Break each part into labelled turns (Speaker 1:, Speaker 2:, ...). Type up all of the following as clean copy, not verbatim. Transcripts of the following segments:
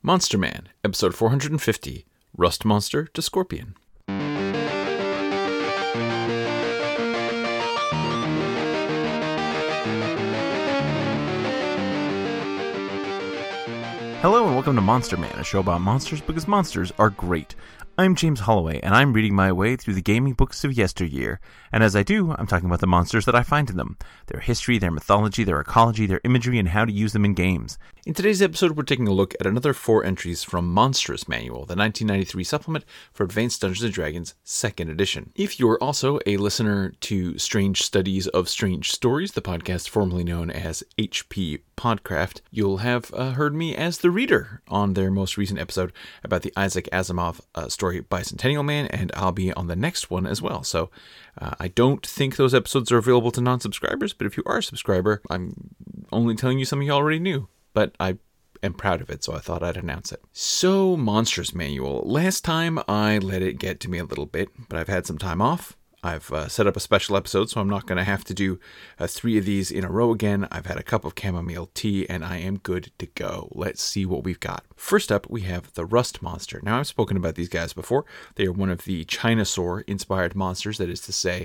Speaker 1: Monster Man, episode 450, Rust Monster to Scorpion. Hello and welcome to Monster Man, a show about monsters because monsters are great. I'm James Holloway, and I'm reading my way through the gaming books of yesteryear. And as I do, I'm talking about the monsters that I find in them, their history, their mythology, their ecology, their imagery, and how to use them in games. In today's episode, we're taking a look at another 4 entries from Monstrous Manual, the 1993 supplement for Advanced Dungeons & Dragons 2nd edition. If you're also a listener to Strange Studies of Strange Stories, the podcast formerly known as HP Podcraft, you'll have heard me as the reader on their most recent episode about the Isaac Asimov story Bicentennial Man, and I'll be on the next one as well. So I don't think those episodes are available to non-subscribers, but if you are a subscriber, I'm only telling you something you already knew. But I am proud of it, so I thought I'd announce it. So, Monstrous Manual. Last time I let it get to me a little bit, but I've had some time off. I've set up a special episode, so I'm not going to have to do 3 of these in a row again. I've had a cup of chamomile tea, and I am good to go. Let's see what we've got. First up, we have the Rust Monster. Now, I've spoken about these guys before. They are one of the Chinosaur-inspired monsters, that is to say,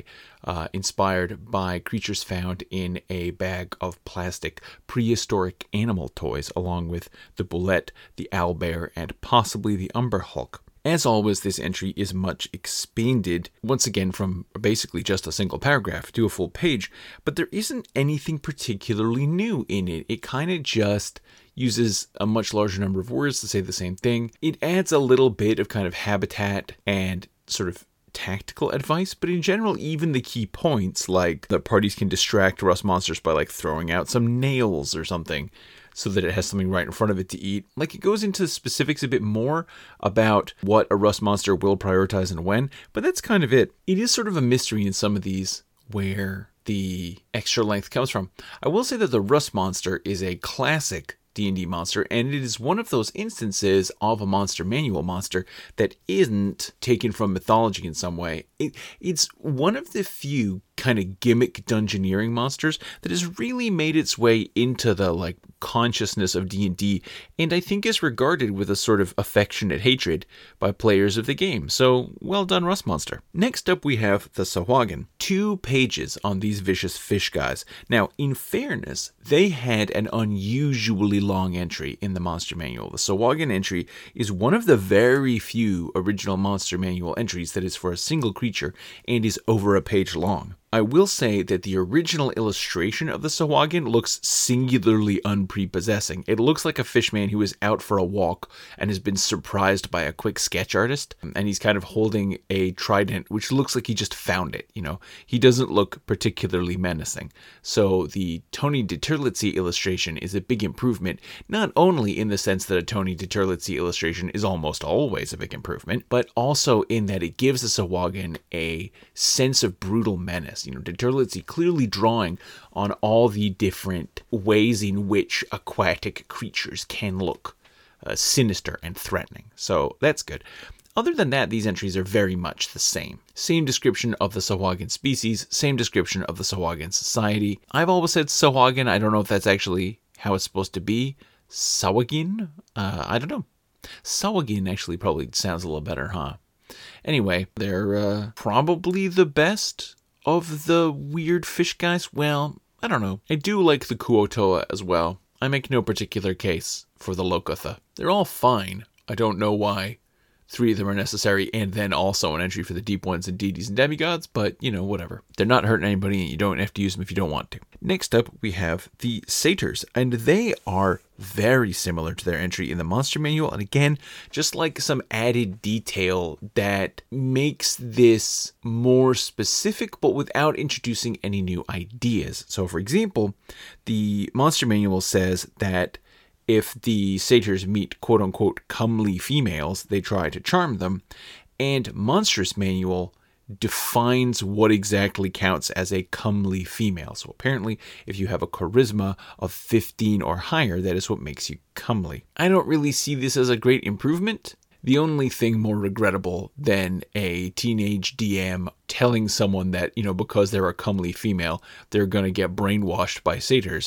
Speaker 1: inspired by creatures found in a bag of plastic prehistoric animal toys, along with the Bulette, the Owlbear, and possibly the Umber Hulk. As always, this entry is much expanded, once again from basically just a single paragraph to a full page, but there isn't anything particularly new in it. It kind of just uses a much larger number of words to say the same thing. It adds a little bit of kind of habitat and sort of tactical advice, but in general, even the key points, like the parties can distract rust monsters by like throwing out some nails or something, so that it has something right in front of it to eat. Like, it goes into specifics a bit more about what a rust monster will prioritize and when, but that's kind of it. It is sort of a mystery in some of these where the extra length comes from. I will say that the rust monster is a classic D&D monster, and it is one of those instances of a monster manual monster that isn't taken from mythology in some way. It's one of the few kind of gimmick dungeoneering monsters that has really made its way into the consciousness of D&D, and I think is regarded with a sort of affectionate hatred by players of the game. So, well done, Rust Monster. Next up, we have the Sahuagin. 2 pages on these vicious fish guys. Now, in fairness, they had an unusually long entry in the Monster Manual. The Sahuagin entry is one of the very few original Monster Manual entries that is for a single creature and is over a page long. I will say that the original illustration of the Sahuagin looks singularly unprepossessing. It looks like a fishman who is out for a walk and has been surprised by a quick sketch artist, and he's kind of holding a trident, which looks like he just found it, He doesn't look particularly menacing. So the Tony DeTerlizzi illustration is a big improvement, not only in the sense that a Tony DeTerlizzi illustration is almost always a big improvement, but also in that it gives the Sahuagin a sense of brutal menace. DeTerlizzi clearly drawing on all the different ways in which aquatic creatures can look sinister and threatening. So that's good. Other than that, these entries are very much the same. Same description of the Sahuagin species, same description of the Sahuagin society. I've always said Sahuagin. I don't know if that's actually how it's supposed to be. Sahuagin? I don't know. Sahuagin actually probably sounds a little better, huh? Anyway, they're probably the best of the weird fish guys. Well, I don't know. I do like the Kuo-toa as well. I make no particular case for the Lokotha. They're all fine. I don't know why 3 of them are necessary, and then also an entry for the deep ones and deities and demigods, but, whatever. They're not hurting anybody, and you don't have to use them if you don't want to. Next up, we have the Satyrs, and they are very similar to their entry in the Monster Manual, and again, just like some added detail that makes this more specific, but without introducing any new ideas. So, for example, the Monster Manual says that if the satyrs meet quote-unquote comely females, they try to charm them, and Monstrous Manual defines what exactly counts as a comely female. So apparently, if you have a charisma of 15 or higher, that is what makes you comely. I don't really see this as a great improvement. The only thing more regrettable than a teenage DM telling someone that, because they're a comely female, they're going to get brainwashed by satyrs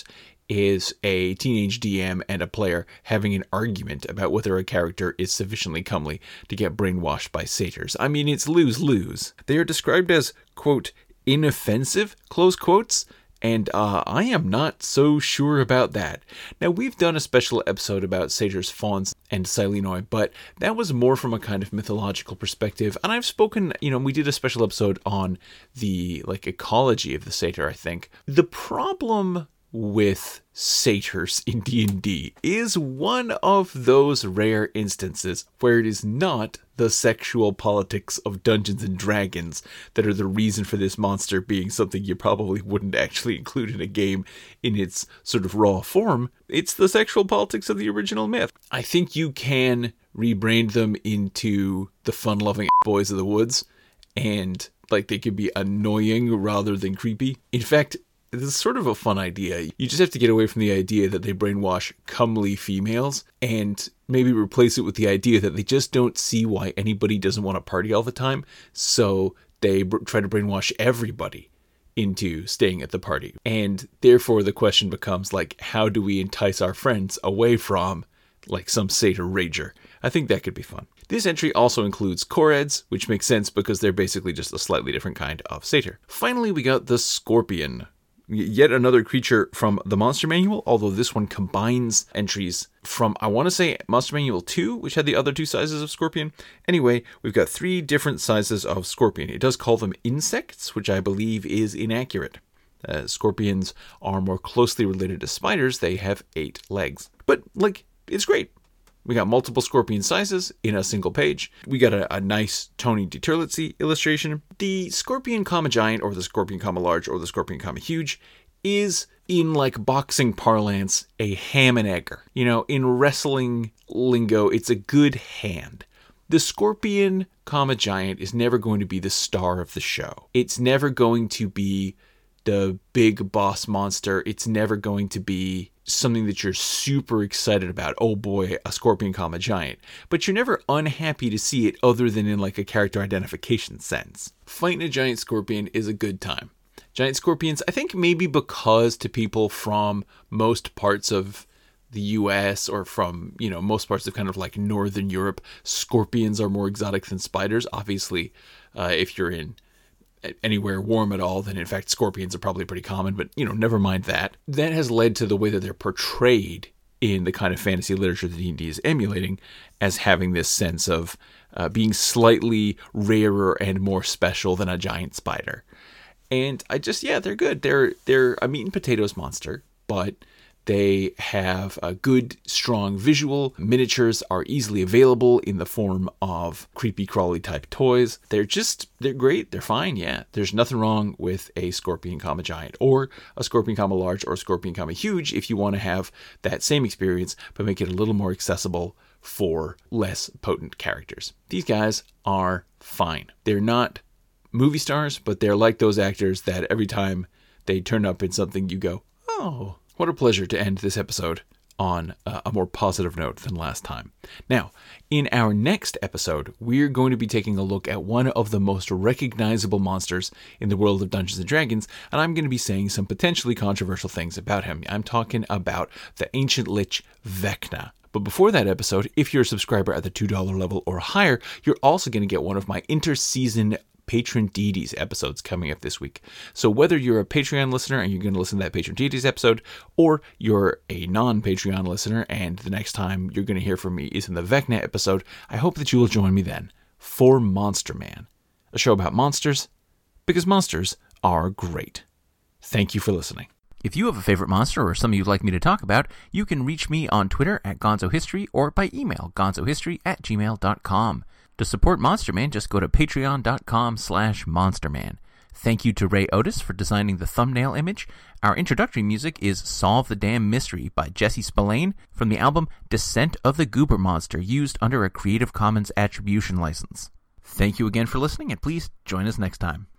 Speaker 1: is a teenage DM and a player having an argument about whether a character is sufficiently comely to get brainwashed by satyrs. I mean, it's lose-lose. They are described as, quote, inoffensive, close quotes, and I am not so sure about that. Now, we've done a special episode about satyrs, fauns, and Silenoi, but that was more from a kind of mythological perspective. And I've spoken, we did a special episode on the, ecology of the satyr, I think. The problem with satyrs in D&D is one of those rare instances where it is not the sexual politics of Dungeons and Dragons that are the reason for this monster being something you probably wouldn't actually include in a game in its sort of raw form. It's the sexual politics of the original myth. I think you can rebrand them into the fun-loving boys of the woods, and they could be annoying rather than creepy. In fact, this is sort of a fun idea. You just have to get away from the idea that they brainwash comely females and maybe replace it with the idea that they just don't see why anybody doesn't want to party all the time. So they try to brainwash everybody into staying at the party. And therefore the question becomes how do we entice our friends away from some satyr rager? I think that could be fun. This entry also includes Koreds, which makes sense because they're basically just a slightly different kind of satyr. Finally, we got the Scorpion. Yet another creature from the Monster Manual, although this one combines entries from, I want to say, Monster Manual 2, which had the other two sizes of Scorpion. Anyway, we've got 3 different sizes of Scorpion. It does call them insects, which I believe is inaccurate. Scorpions are more closely related to spiders. They have 8 legs. But, it's great. We got multiple Scorpion sizes in a single page. We got a nice Tony DiTerlizzi illustration. The Scorpion, Giant, or the Scorpion, Large, or the Scorpion, Huge is, in boxing parlance, a ham and egger. In wrestling lingo, it's a good hand. The Scorpion, Giant is never going to be the star of the show. It's never going to be the big boss monster. It's never going to be something that you're super excited about. Oh boy, a Scorpion, Giant. But you're never unhappy to see it other than in a character identification sense. Fighting a giant scorpion is a good time. Giant scorpions, I think maybe because to people from most parts of the US or from, most parts of kind of Northern Europe, scorpions are more exotic than spiders. Obviously, if you're in anywhere warm at all, then in fact scorpions are probably pretty common, but never mind that. That has led to the way that they're portrayed in the kind of fantasy literature that D&D is emulating as having this sense of being slightly rarer and more special than a giant spider. And they're good. They're a meat and potatoes monster, but they have a good, strong visual. Miniatures are easily available in the form of creepy crawly type toys. They're great. They're fine. Yeah. There's nothing wrong with a Scorpion, Giant or a Scorpion, Large or a Scorpion, Huge if you want to have that same experience, but make it a little more accessible for less potent characters. These guys are fine. They're not movie stars, but they're like those actors that every time they turn up in something you go, oh, what a pleasure to end this episode on a more positive note than last time. Now, in our next episode, we're going to be taking a look at one of the most recognizable monsters in the world of Dungeons & Dragons, and I'm going to be saying some potentially controversial things about him. I'm talking about the Ancient Lich Vecna. But before that episode, if you're a subscriber at the $2 level or higher, you're also going to get one of my inter-season Patron Deities episodes coming up this week. So whether you're a Patreon listener and you're going to listen to that Patron Deities episode, or you're a non-Patreon listener and the next time you're going to hear from me is in the Vecna episode, I hope that you will join me then for Monster Man, a show about monsters, because monsters are great. Thank you for listening. If you have a favorite monster or something you'd like me to talk about, you can reach me on Twitter at GonzoHistory or by email gonzohistory@gmail.com. To support Monster Man, just go to patreon.com/monsterman. Thank you to Ray Otis for designing the thumbnail image. Our introductory music is Solve the Damn Mystery by Jesse Spillane from the album Descent of the Goober Monster, used under a Creative Commons Attribution license. Thank you again for listening, and please join us next time.